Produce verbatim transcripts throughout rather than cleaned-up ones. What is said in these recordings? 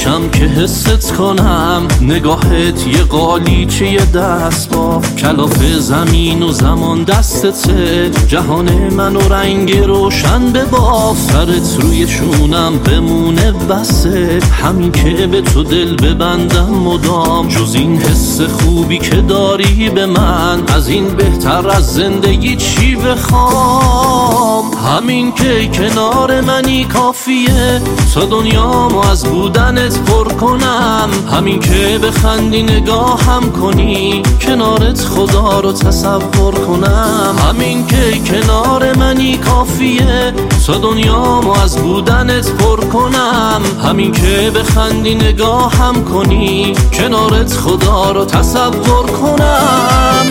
میشم که حست کنم، نگاهت یه قالیچه دست با کلاف زمین و زمان دستته، جهان منو رنگ روشن بباف، سرت روی چونم بمونه بسه، همین که به تو دل ببندم مدام، جز این حس خوبی که داری به من، از این بهتر از زندگی چی بخوام؟ همین که کنار منی کافیه تا دنیامو از بودنت پر کنم، همین که بخندی نگاهم کنی کنارت خدا رو تصور کنم، همین که کنار منی کافیه تا دنیامو از بودنت پر کنم، همین که بخندی نگاهم کنی کنارت خدا رو تصور کنم.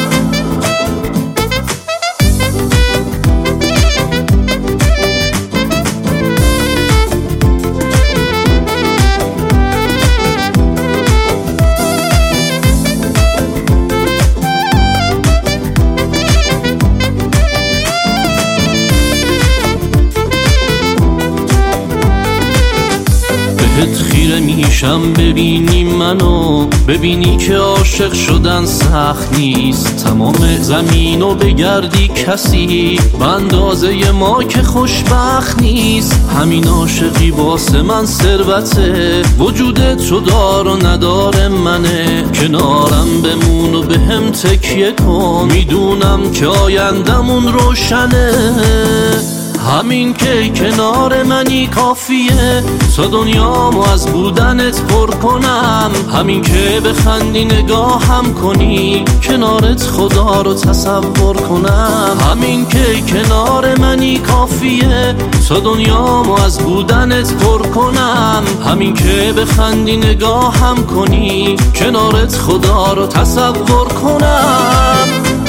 بهت خیره میشم ببینی منو، ببینی که عاشق شدن سخت نیست، تمام زمینو بگردی کسی به اندازه ما که خوشبخت نیست، همین عاشقی واسه من ثروته، وجودت تو دار و ندار منه، کنارم بمون و بهم تکیه کن، میدونم که آیندمون روشنه، همین که کنار منی کافیه تا دنیامو از بودنت پر کنم، همین که بخندی نگاهم کنی کنارت خدا رو تصور کنم، همین که کنار منی کافیه تا دنیامو از بودنت پر کنم، همین که بخندی نگاهم کنی کنارت خدا رو تصور کنم.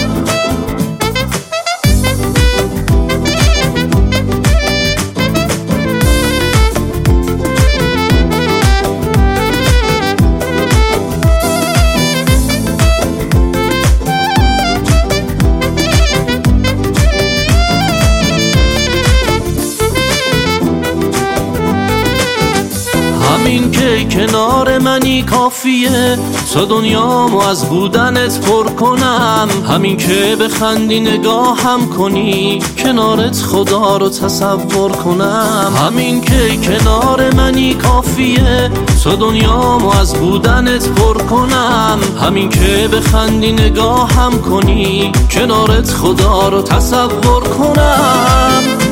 همین که کنار منی کافیه تا دنیامو از بودنت پر کنم، همین که بخندی نگاهم کنی کنارت خدا رو تصور کنم، همین که کنار منی کافیه تا دنیامو از بودنت پر کنم، همین که بخندی نگاهم کنی کنارت خدا رو تصور کنم.